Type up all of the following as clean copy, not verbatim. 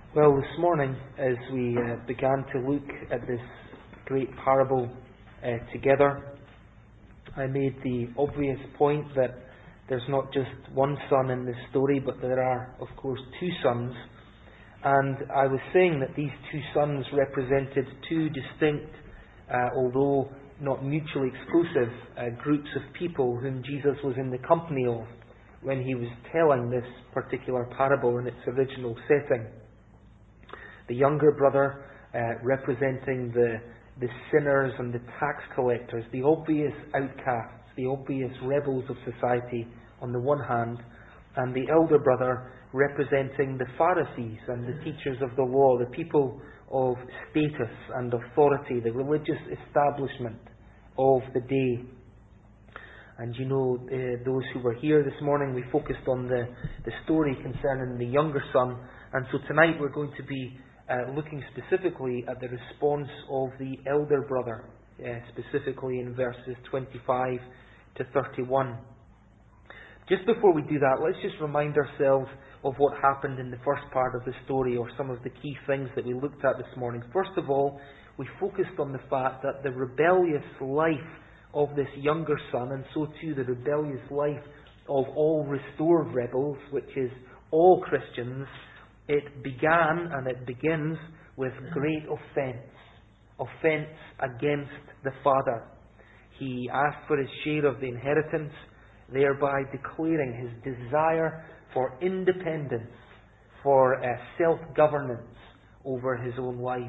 Well, this morning, as we began to look at this great parable together, I made the obvious point that there's not just one son in this story, but there are, of course, two sons. And I was saying that these two sons represented two distinct, although not mutually exclusive, groups of people whom Jesus was in the company of when he was telling this particular parable in its original setting. The younger brother representing the sinners and the tax collectors, the obvious outcasts, the obvious rebels of society on the one hand, and the elder brother representing the Pharisees and the teachers of the law, the people of status and authority, the religious establishment of the day. And you know, those who were here this morning, we focused on the story concerning the younger son, and so tonight we're going to be looking specifically at the response of the elder brother, specifically in verses 25 to 31. Just before we do that, let's just remind ourselves of what happened in the first part of the story, or some of the key things that we looked at this morning. First of all, we focused on the fact that the rebellious life of this younger son, and so too the rebellious life of all restored rebels, which is all Christians, it began and it begins with great offence against the father. He asked for his share of the inheritance, thereby declaring his desire for independence, for self-governance over his own life.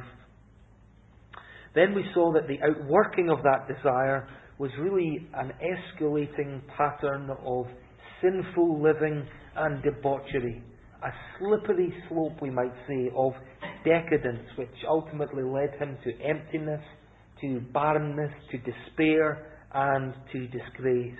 Then we saw that the outworking of that desire was really an escalating pattern of sinful living and debauchery. A slippery slope, we might say, of decadence, which ultimately led him to emptiness, to barrenness, to despair, and to disgrace.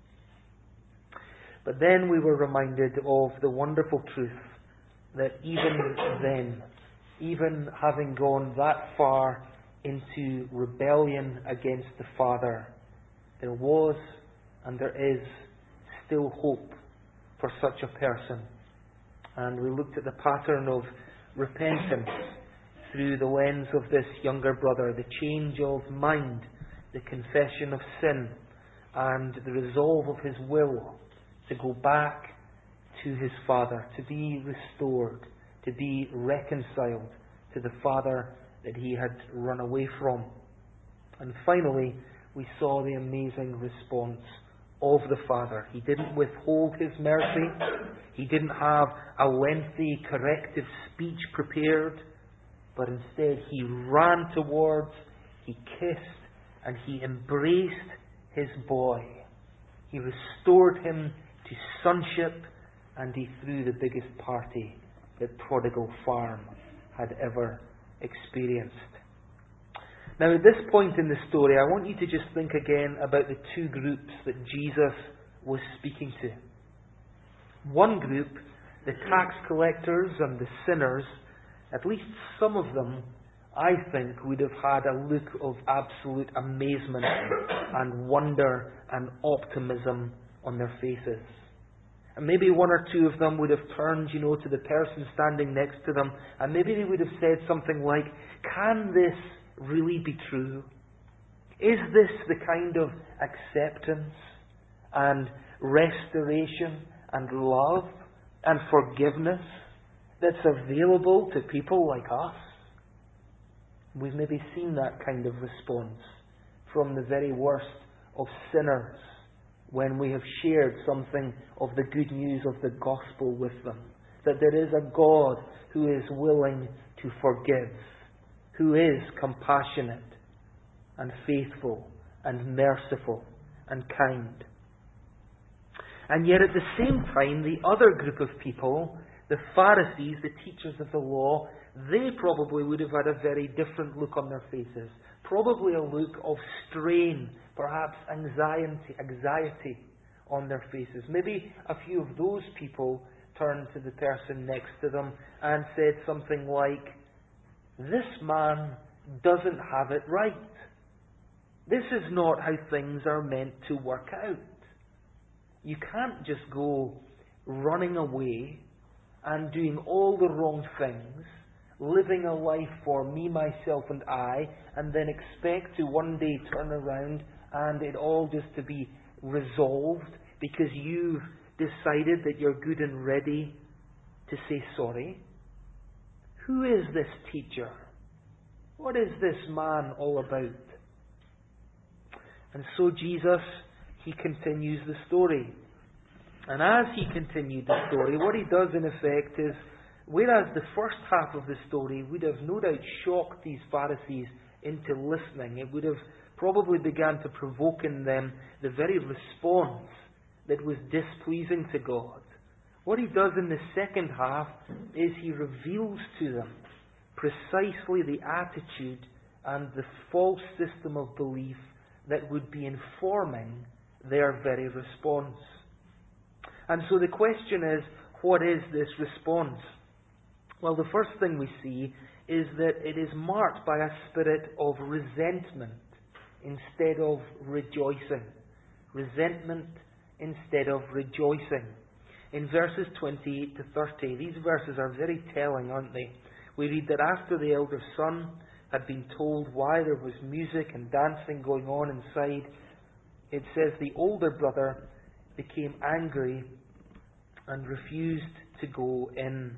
But then we were reminded of the wonderful truth that even then, even having gone that far into rebellion against the Father, there was and there is still hope for such a person. And we looked at the pattern of repentance through the lens of this younger brother, the change of mind, the confession of sin, and the resolve of his will to go back to his father, to be restored, to be reconciled to the father that he had run away from. And finally, we saw the amazing response of the Father. He didn't withhold his mercy. He didn't have a lengthy corrective speech prepared, but instead he ran towards, he kissed, and he embraced his boy. He restored him to sonship, and he threw the biggest party that Prodigal Farm had ever experienced. Now, at this point in the story, I want you to just think again about the two groups that Jesus was speaking to. One group, the tax collectors and the sinners, at least some of them, I think, would have had a look of absolute amazement and wonder and optimism on their faces. And maybe one or two of them would have turned, to the person standing next to them, and maybe they would have said something like, "Can this really be true? Is this the kind of acceptance and restoration and love and forgiveness that's available to people like us?" We've maybe seen that kind of response from the very worst of sinners when we have shared something of the good news of the gospel with them. That there is a God who is willing to forgive, who is compassionate and faithful and merciful and kind. And yet at the same time, the other group of people, the Pharisees, the teachers of the law, they probably would have had a very different look on their faces. Probably a look of strain, perhaps anxiety on their faces. Maybe a few of those people turned to the person next to them and said something like, "This man doesn't have it right. This is not how things are meant to work out. You can't just go running away and doing all the wrong things living a life for me, myself and I, and then expect to one day turn around and it all just to be resolved because you've decided that you're good and ready to say sorry? Who is this teacher? What is this man all about? And so Jesus, he continues the story. And as he continued the story, what he does in effect is, whereas the first half of the story would have no doubt shocked these Pharisees into listening, it would have probably began to provoke in them the very response that was displeasing to God. What he does in the second half is he reveals to them precisely the attitude and the false system of belief that would be informing their very response. And so the question is, what is this response? Well, the first thing we see is that it is marked by a spirit of resentment instead of rejoicing. Resentment instead of rejoicing. In verses 28 to 30, these verses are very telling, aren't they? We read that after the elder son had been told why there was music and dancing going on inside, it says the older brother became angry and refused to go in.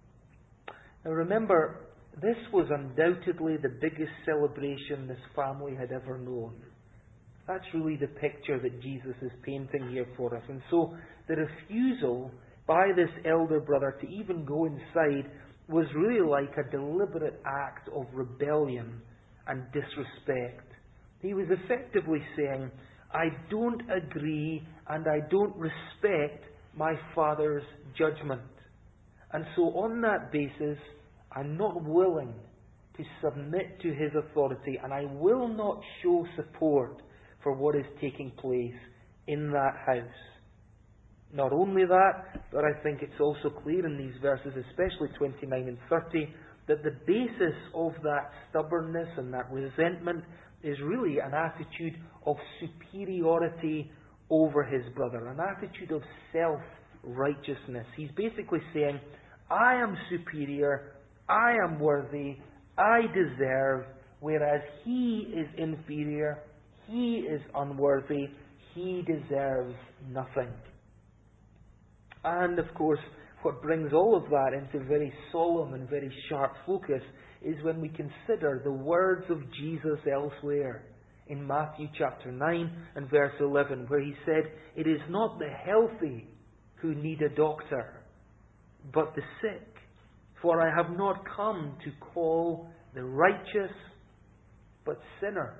Now remember, this was undoubtedly the biggest celebration this family had ever known. That's really the picture that Jesus is painting here for us. And so the refusal by this elder brother to even go inside was really like a deliberate act of rebellion and disrespect. He was effectively saying, I don't agree and I don't respect my father's judgment. And so on that basis, I'm not willing to submit to his authority, and I will not show support for what is taking place in that house. Not only that, but I think it's also clear in these verses, especially 29 and 30, that the basis of that stubbornness and that resentment is really an attitude of superiority over his brother, an attitude of self-righteousness. He's basically saying, I am superior, I am worthy, I deserve, whereas he is inferior, he is unworthy, he deserves nothing. And of course, what brings all of that into very solemn and very sharp focus is when we consider the words of Jesus elsewhere in Matthew chapter 9 and verse 11, where he said, it is not the healthy who need a doctor, but the sick. For I have not come to call the righteous, but sinners.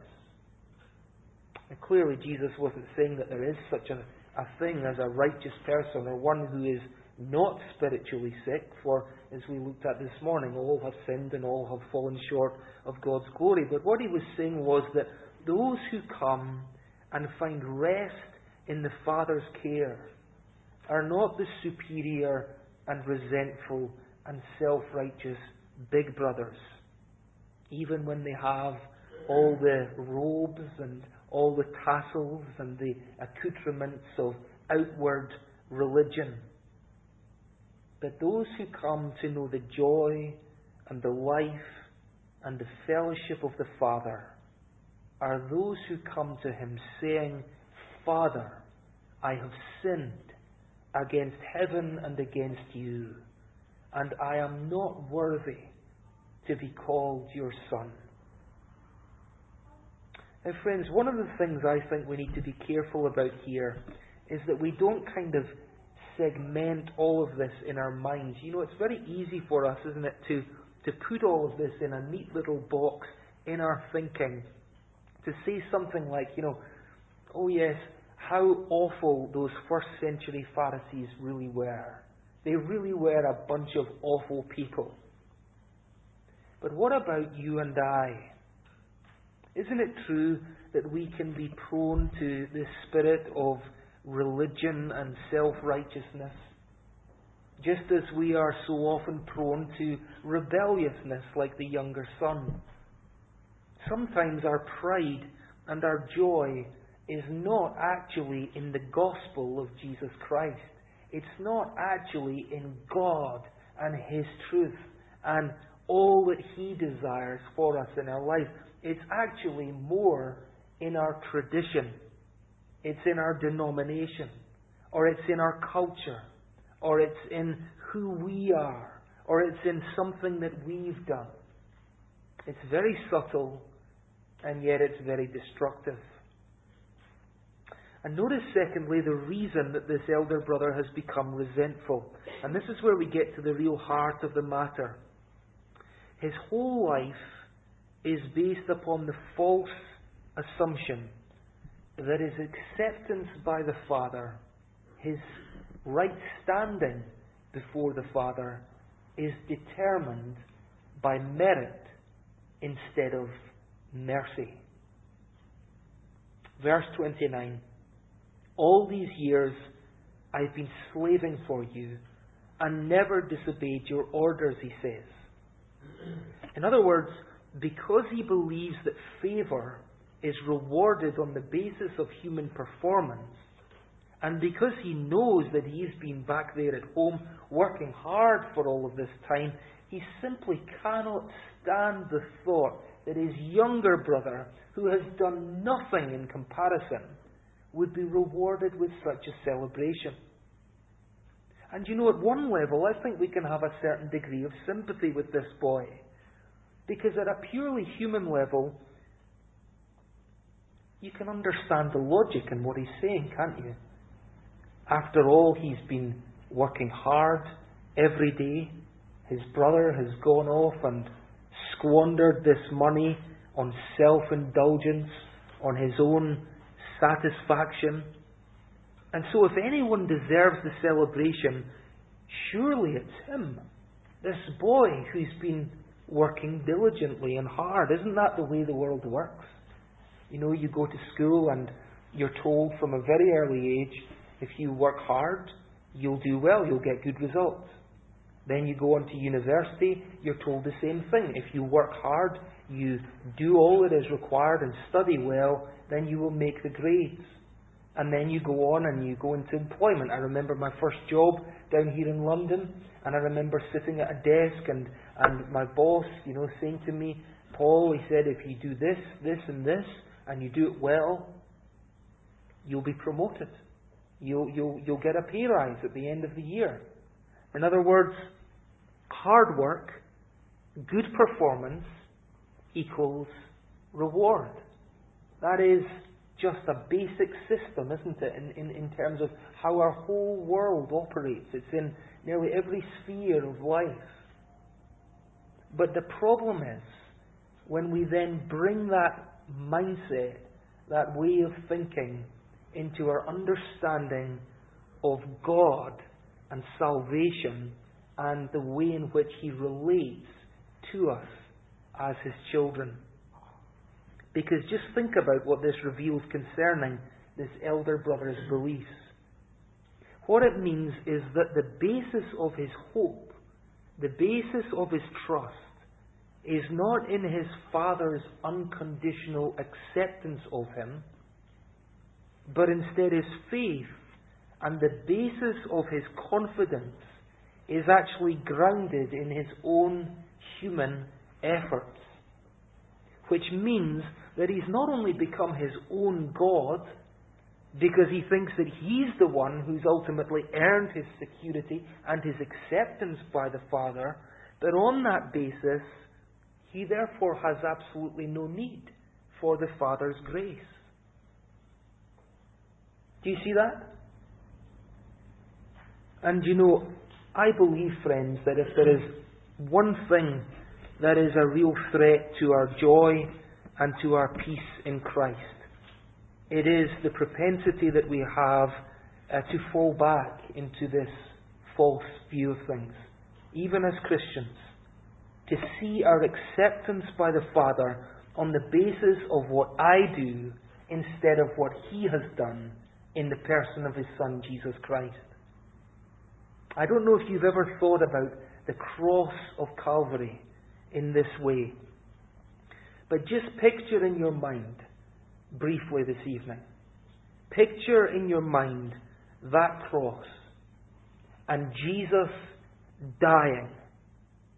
And clearly Jesus wasn't saying that there is such a thing as a righteous person or one who is not spiritually sick, for as we looked at this morning, all have sinned and all have fallen short of God's glory. But what he was saying was that those who come and find rest in the Father's care are not the superior and resentful and self-righteous big brothers, even when they have all the robes and all the tassels and the accoutrements of outward religion. But those who come to know the joy and the life and the fellowship of the Father are those who come to him saying, Father, I have sinned against heaven and against you, and I am not worthy to be called your son. Now friends, one of the things I think we need to be careful about here is that we don't kind of segment all of this in our minds. You know, it's very easy for us, isn't it, to put all of this in a neat little box in our thinking, to say something like, oh yes, how awful those first century Pharisees really were. They really were a bunch of awful people. But what about you and I? Isn't it true that we can be prone to this spirit of religion and self-righteousness, just as we are so often prone to rebelliousness like the younger son? Sometimes our pride and our joy is not actually in the gospel of Jesus Christ. It's not actually in God and his truth and all that He desires for us in our life. It's actually more in our tradition. It's in our denomination. Or it's in our culture. Or it's in who we are. Or it's in something that we've done. It's very subtle, and yet it's very destructive. And notice, secondly, the reason that this elder brother has become resentful. And this is where we get to the real heart of the matter. His whole life is based upon the false assumption that his acceptance by the Father, his right standing before the Father, is determined by merit instead of mercy. Verse 29. All these years I've been slaving for you and never disobeyed your orders, he says. In other words, because he believes that favour is rewarded on the basis of human performance, and because he knows that he's been back there at home working hard for all of this time, he simply cannot stand the thought that his younger brother, who has done nothing in comparison, would be rewarded with such a celebration. And you know, at one level, I think we can have a certain degree of sympathy with this boy. Because at a purely human level, you can understand the logic in what he's saying, can't you? After all, he's been working hard every day. His brother has gone off and squandered this money on self-indulgence, on his own satisfaction. And so if anyone deserves the celebration, surely it's him. This boy who's been working diligently and hard. Isn't that the way the world works? You know, you go to school and you're told from a very early age, if you work hard, you'll do well, you'll get good results. Then you go on to university, you're told the same thing. If you work hard, you do all that is required and study well, then you will make the grades. And then you go on and you go into employment. I remember my first job down here in London, and I remember sitting at a desk and my boss, saying to me, Paul, he said, if you do this, this and this, and you do it well, you'll be promoted. You'll get a pay rise at the end of the year. In other words, hard work, good performance equals reward. That is just a basic system, isn't it, in terms of how our whole world operates. It's in nearly every sphere of life. But the problem is, when we then bring that mindset, that way of thinking, into our understanding of God and salvation and the way in which He relates to us as His children. Because just think about what this reveals concerning this elder brother's beliefs. What it means is that the basis of his hope, the basis of his trust, is not in his father's unconditional acceptance of him, but instead his faith and the basis of his confidence is actually grounded in his own human efforts. Which means that he's not only become his own God because he thinks that he's the one who's ultimately earned his security and his acceptance by the Father, but on that basis, he therefore has absolutely no need for the Father's grace. Do you see that? And I believe, friends, that if there is one thing that is a real threat to our joy and to our peace in Christ, it is the propensity that we have to fall back into this false view of things, even as Christians, to see our acceptance by the Father on the basis of what I do instead of what He has done in the person of His Son, Jesus Christ. I don't know if you've ever thought about the cross of Calvary in this way. But just picture in your mind, briefly this evening, picture in your mind that cross and Jesus dying,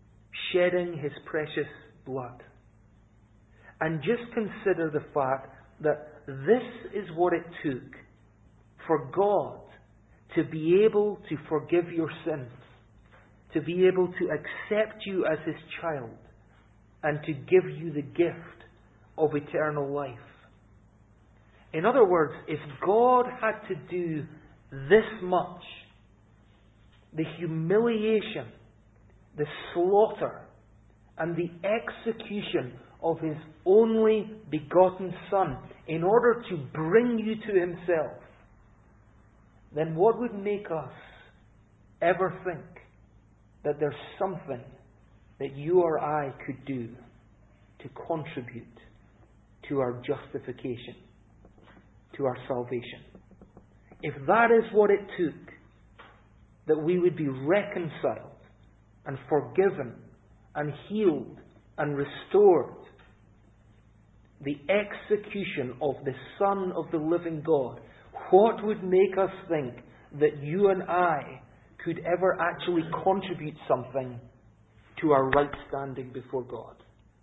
shedding His precious blood. And just consider the fact that this is what it took for God to be able to forgive your sins, to be able to accept you as His child, and to give you the gift of eternal life. In other words, if God had to do this much, the humiliation, the slaughter, and the execution of His only begotten Son in order to bring you to Himself, then what would make us ever think that there's something that you or I could do to contribute to our justification, to our salvation? If that is what it took, that we would be reconciled and forgiven and healed and restored, the execution of the Son of the living God, what would make us think that you and I could ever actually contribute something to our right standing before God?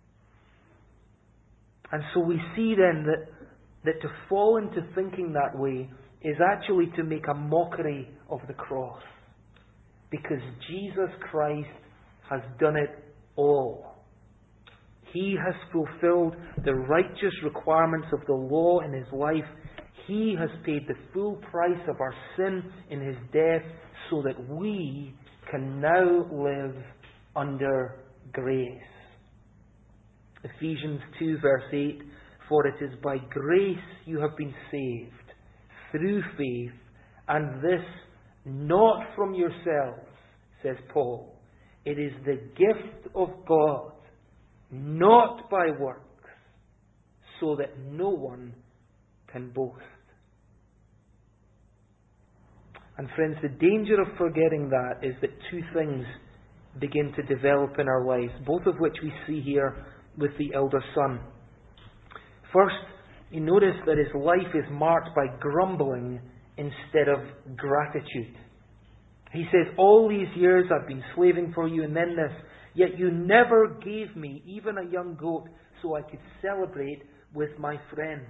And so we see then that to fall into thinking that way is actually to make a mockery of the cross. Because Jesus Christ has done it all. He has fulfilled the righteous requirements of the law in His life. He has paid the full price of our sin in His death so that we can now live under grace. Ephesians 2 verse 8, "For it is by grace you have been saved, through faith, and this not from yourselves," says Paul. "It is the gift of God, not by works, so that no one can boast." And friends, the danger of forgetting that is that two things begin to develop in our lives, both of which we see here with the elder son. First, you notice that his life is marked by grumbling instead of gratitude. He says, "All these years I've been slaving for you, and then this, yet you never gave me even a young goat so I could celebrate with my friends."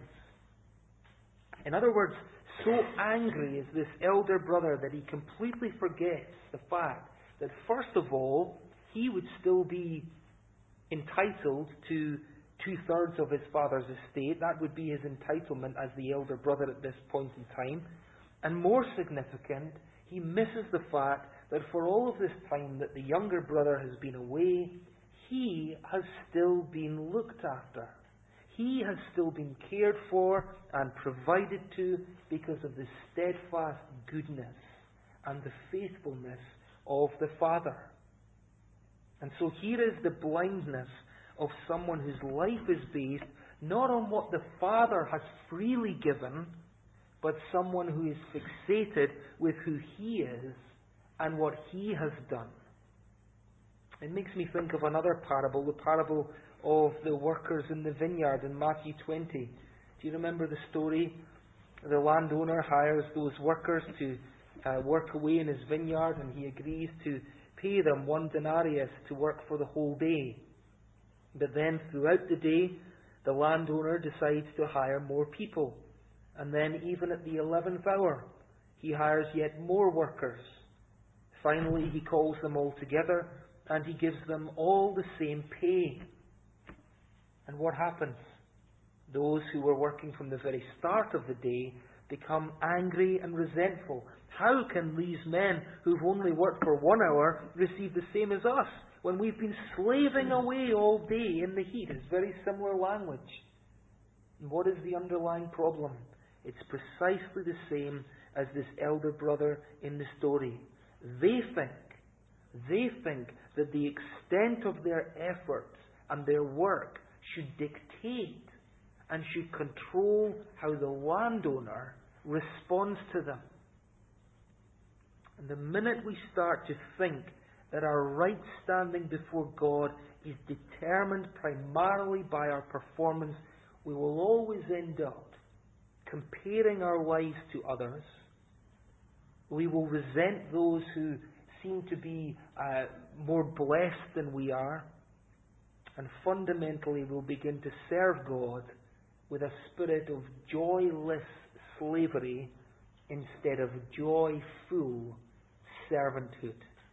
In other words, so angry is this elder brother that he completely forgets the fact that, first of all, he would still be entitled to 2/3 of his father's estate. That would be his entitlement as the elder brother at this point in time. And more significant, he misses the fact that for all of this time that the younger brother has been away, he has still been looked after. He has still been cared for and provided to because of the steadfast goodness and the faithfulness of the father. And so here is the blindness of someone whose life is based not on what the Father has freely given, but someone who is fixated with who he is and what he has done. It makes me think of another parable, the parable of the workers in the vineyard in Matthew 20. Do you remember the story? The landowner hires those workers to work away in his vineyard, and he agrees to pay them 1 denarius to work for the whole day. But then throughout the day, the landowner decides to hire more people. And then even at the 11th hour, he hires yet more workers. Finally, he calls them all together and he gives them all the same pay. And what happens? Those who were working from the very start of the day become angry and resentful. How can these men who've only worked for 1 hour receive the same as us when we've been slaving away all day in the heat? It's very similar language. And what is the underlying problem? It's precisely the same as this elder brother in the story. They think that the extent of their efforts and their work should dictate and should control how the landowner responds to them. And the minute we start to think that our right standing before God is determined primarily by our performance, we will always end up comparing our lives to others. We will resent those who seem to be more blessed than we are. And fundamentally we'll begin to serve God with a spirit of joyless slavery instead of joyful servanthood.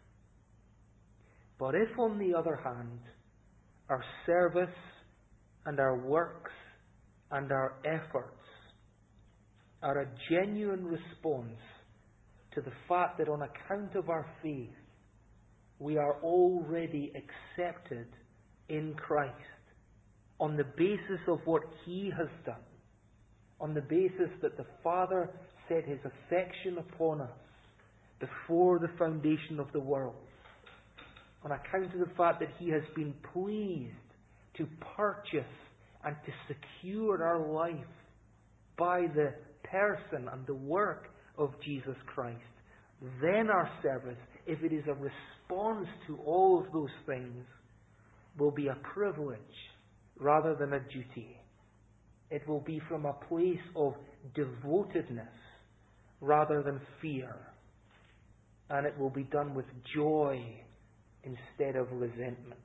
But if, on the other hand, our service and our works and our efforts are a genuine response to the fact that on account of our faith we are already accepted in Christ, on the basis of what He has done, on the basis that the Father set His affection upon us before the foundation of the world, on account of the fact that He has been pleased to purchase and to secure our life by the person and the work of Jesus Christ, then our service, if it is a response to all of those things, will be a privilege rather than a duty. It will be from a place of devotedness rather than fear. And it will be done with joy instead of resentment.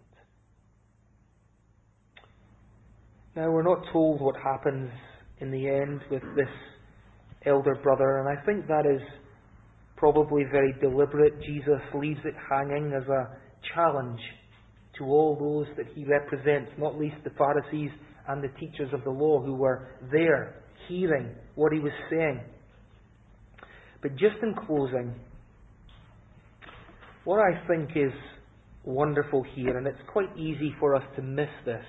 Now, we're not told what happens in the end with this elder brother, and I think that is probably very deliberate. Jesus leaves it hanging as a challenge to all those that He represents, not least the Pharisees and the teachers of the law who were there hearing what He was saying. But just in closing, what I think is wonderful here, and it's quite easy for us to miss this,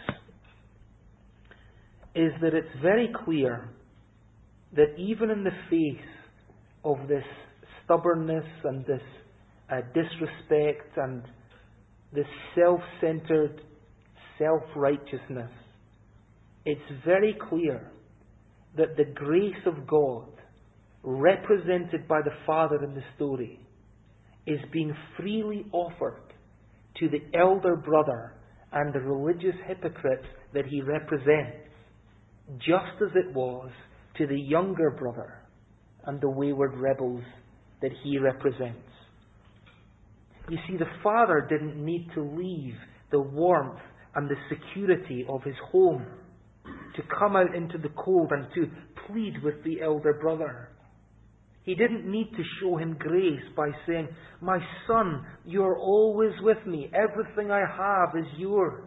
is that it's very clear that even in the face of this stubbornness and this disrespect and this self-centered self-righteousness, it's very clear that the grace of God, represented by the Father in the story, is being freely offered to the elder brother and the religious hypocrites that he represents, just as it was to the younger brother and the wayward rebels that he represents. You see, the Father didn't need to leave the warmth and the security of his home to come out into the cold and to plead with the elder brother. He didn't need to show him grace by saying, "My son, you're always with me. Everything I have is yours."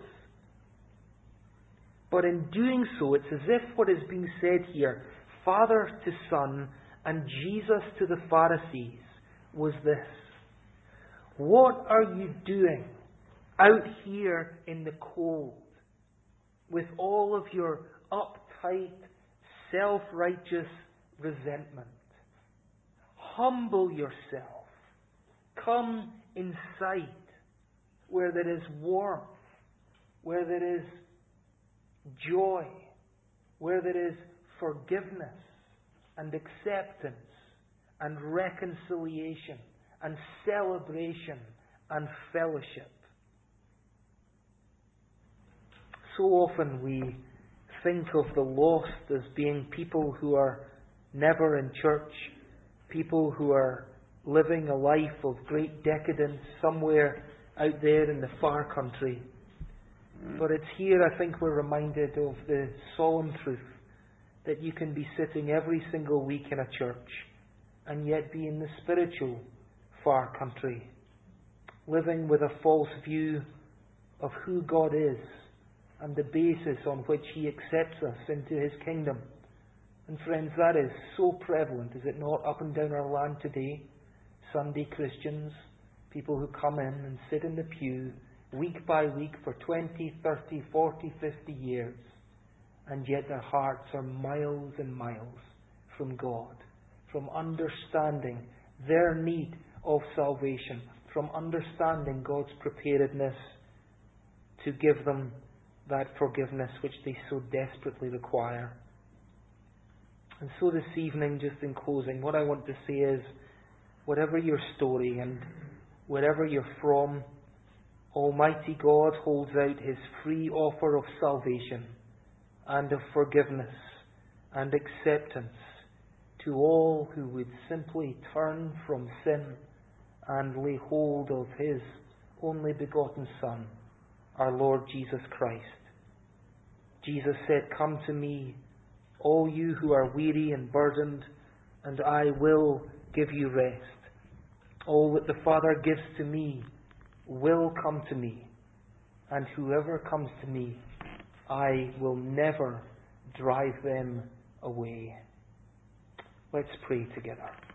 But in doing so, it's as if what is being said here, Father to Son and Jesus to the Pharisees, was this: what are you doing out here in the cold with all of your uptight, self-righteous resentment? Humble yourself. Come inside where there is warmth, where there is joy, where there is forgiveness and acceptance and reconciliation and celebration and fellowship. So often we think of the lost as being people who are never in church, people who are living a life of great decadence somewhere out there in the far country. But it's here, I think, we're reminded of the solemn truth that you can be sitting every single week in a church and yet be in the spiritual far country, living with a false view of who God is and the basis on which He accepts us into His kingdom. And friends, that is so prevalent, is it not, up and down our land today? Sunday Christians, people who come in and sit in the pew week by week for 20, 30, 40, 50 years, and yet their hearts are miles and miles from God, from understanding their need of salvation, from understanding God's preparedness to give them that forgiveness which they so desperately require. And so this evening, just in closing, what I want to say is, whatever your story and wherever you're from, Almighty God holds out His free offer of salvation and of forgiveness and acceptance to all who would simply turn from sin and lay hold of His only begotten Son, our Lord Jesus Christ. Jesus said, "Come to me, all you who are weary and burdened, and I will give you rest. All that the Father gives to me will come to me, and whoever comes to me, I will never drive them away." Let's pray together.